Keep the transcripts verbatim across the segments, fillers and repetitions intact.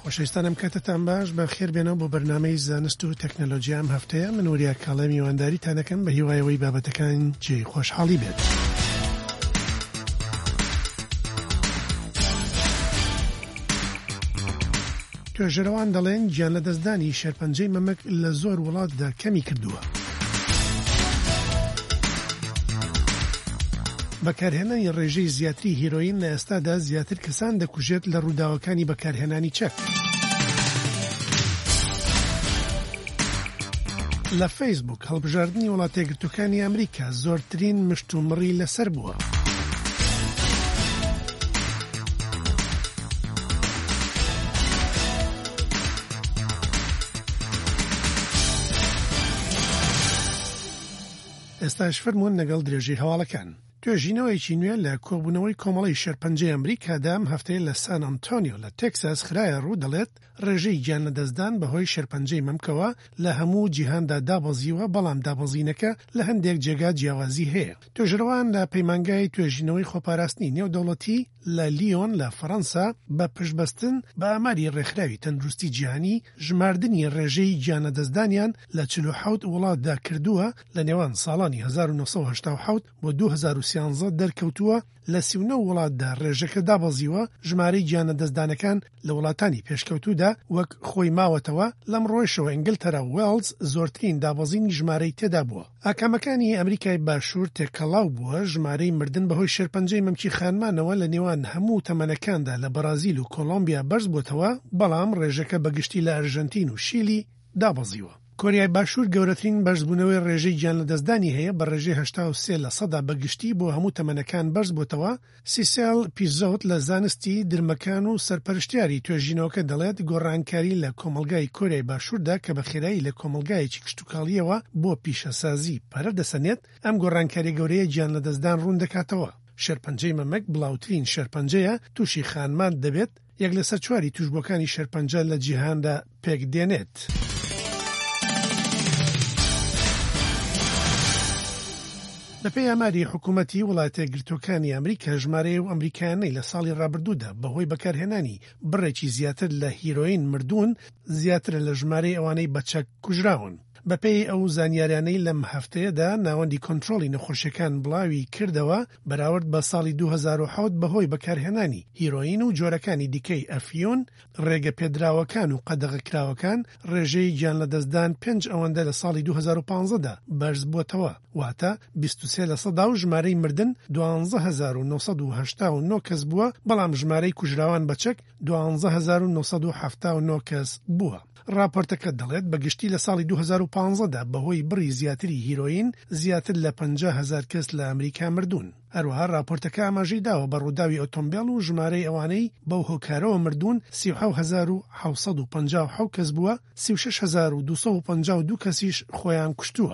خۆشەویستانم کاتتان باش بە خێر بێنەوە بۆ بەرنامەی زانست و تەکنەلۆژیا ئەم هەفتەیە من وریای کاڵە میوانداریتانەکەم بە هیوایەوەی بابەتەکان جێی خۆشحاڵی بێت. توێژەرەوان دەڵێن گیان لە دەستدانی شێرپەنجەی مەمەک لە زۆر وڵاتدا کەمی کردووە. بەکارهێنانی ڕێژەی زیاتری هیرۆین لە ئێستادا زیاتر کەسان دەکوژێت لە ڕووداوەکانی بەکارهێنانی چەک. لە فەیسبوک هەڵبژاردننی وڵاتە یەکگرتووەکانی ئەمریکا زۆرترین مشتومڕی لەسەر بووە. ئێستاش فەرموون لەگەڵ درێژەی هەواڵەکان. توێژینەوەیکی نوێ لە کۆبوونەوەی کۆمەڵی شێرپەنجەی ئەمریکادا ئەم هەفتەیە لە سان ئەنتۆنیۆ لە تێکساس خرایە ڕوو دەڵێت ڕێژەی گیان لەدەستدان بەهۆی شێرپەنجەی مەمکەوە لە هەموو جیهاندا دابەزیوە، بەڵام دابەزینەکە لە هەندێک جێگا جیاوازی هەیە. توێژەرەوان لە پەیمانگای توێژینەوەی خۆپاراستنی نێودەوڵەتی لە لیۆن لە فەڕەنسا بە پشتبەستن بە ئاماری ڕێکخراوی تەندروستی جیهانی ژماردنی ڕێژەی گیان لەدەستدانیان لە چل و حەوت وڵاتدا کردووە لە نێوان ساڵانی هەزار و نۆ سەد و هەشتا و حەوت بۆ دوو هەزار و سیانزە دەرکەوتووە. لە سی و نۆ وڵاتدا ڕێژەکە دابەزیوە. ژمارەی گیان لەدەستدانەکان لە وڵاتانی پێشکەوتوودا وەک خۆی ماوەتەوە لەم ڕۆیشەوە ئینگلتەرا و وێڵز زۆرترین دابەزینی ژمارەی تێدا بووە. ئاکامەکانی ئەمریکای باشوور تێکەڵاو بووە. ژمارەی مردن بەهۆی شێرپەنجەی مەمکی خانمانەوە لە نێوان هەموو تەمەنەکاندا لە بەرازیل و کۆلۆمبیا بەرز بووتەوە، بەڵام ڕێژەکە بەگشتی لە ئەرژەنتین و شیلی دابەزیوە. کۆریای باشوور گەورەترین بەرزبوونەوەی ڕێژەی گیان لەدەستدانی هەیە بە ڕێژەی هەشتا و سێ لە سەدا بەگشتی بۆ هەموو تەمەنەکان بەرز بووتەوە. سیسێل پیزۆت لە زانستی درمەکان و سەرپەرشتیاری توێژینەوەکە دەڵێت گۆڕانکاری لە کۆمەلگای کۆریای باشووردا کە بە خێرایی لە کۆمەلگایەکی کشتوکاڵیەوە بۆ پیشەسازی پەرە دەسەنێت، ئەم گۆڕانکاری گەورەیە گیان لەدەستدان ڕوون دەکاتەوە. شێرپەنجەی مەمەک بڵاوترین شێرپەنجەیە، تووشی خانمان دەبێت، یەک لەسەر چواری توشبووەکانی شێرپەنجە لە جیهاندا پێک دێنێت. لەپێی ئاماری حکوومەتی وڵاتە یەکگرتووەکانی ئەمریکا ژمارەی و ئەمریکایانەی لە ساڵی ڕابردوودا بەهۆی بەکارهێنانی بڕێکی زیاتر لە هیرۆین مردوون زیاتر لە ژمارەی ئەوانەی بەچەک کوژراون. بەپێی ئەو زانیاریانەی لەم هەفتەیەدا ناوەندی کۆنتڕۆڵی نەخۆشیەکان بڵاوی کردەوە بەراورد بە ساڵی دوو هەزار و حەوت بەهۆی بەکارهێنانی هیرۆین و جۆرەکانی دیکەی ئەفیۆن، ڕێگە پێدراوەکان و قەدەغەکراوەکان، ڕێژەی گیان لەدەستدان پێنج ئەوەندە لە ساڵی دوو هەزار و پانزەدا بەرز بووتەوە، واتە بیست و سێ لە سەدا و ژمارەی مردن دوانزە هەزار و نۆ سەد و هەشتا و نۆ کەس بووە، بەڵام ژمارەی کوژراوان بەچەک دوانزە هەزار و نۆ سەد و هەفتا و نۆ کەس بووە. راپۆرتەکە دەڵێت بەگشتی لە ساڵی دوو هەزار و پانزەدا بەهۆی بڕی زیاتری هیرۆین زیاتر لە پەنجا هەزار کەس لە ئەمریکا مردوون. هەروەها راپۆرتەکە ئاماژەی داوە بە ڕووداوی ئۆتۆمبیل و ژمارەی ئەوانەی بەو هۆکارەوە مردوون سی و حەوت هەزار و حەوت سەد و پەنجا و حەوت کەس بووە، سی و شەش هەزار و دوو سەد و پەنجا و دوو کەسیش خۆیان کوشتووە.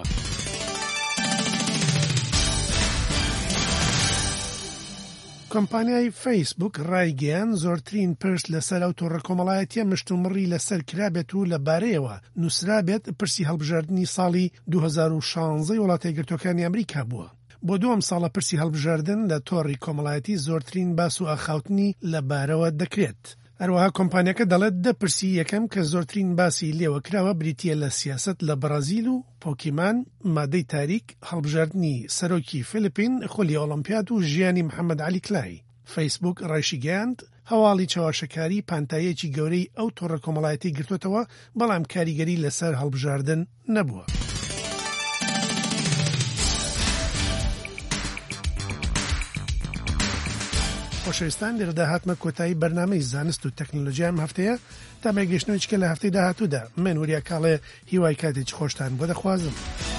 کۆمپانیای فەیسبوک ڕایگەیان زۆرترین پرس لەسەر ئەو تۆڕە کۆمەڵایەتیە مشتومڕی لەسەر کرابێت و لەبارەیەوە نووسرابێت پرسی هەڵبژاردننی ساڵی دوو هەزار و شانزە وڵاتە یەکگرتووەکانی ئەمریکا بووە. بۆ دووەم ساڵە پرسی هەڵبژاردن لە تۆڕی کۆمەڵایەتی زۆرترین باس و ئاخاوتنی لەبارەوە دەکرێت. هەروەها کۆمپانیەکە دەڵێت دە پرسی یەکەم کە زۆرترین باسی لێوە کراوە بریتیە لە سیاست لە بەرازیل و پۆکیمان، مادەی تاریک، هەڵبژاردننی سەرۆکی فیلیپین، خۆلی ئۆلۆمپیاد و ژیانی محەممەد عەلی کلای. فەیسبوک ڕایشیگەیاند هەواڵی چاواشەکاری پانتایەکی گەورەی ئەو تۆڕە کۆمەڵایەتی گرتوێتەوە، بەڵام کاریگەری لەسەر هەڵبژاردن نەبووە. خۆشەویستان، لێرەدا هاتمە کۆتایی بەرنامەی زانست و تەکنەلۆژیا ئەم هەفتەیە. تا بەگەشتنەوەی چکە لە هەفتەی داهاتوودا من وریای کاڵێ هیوای کاتێکی خۆشتان بۆ دەخوازم.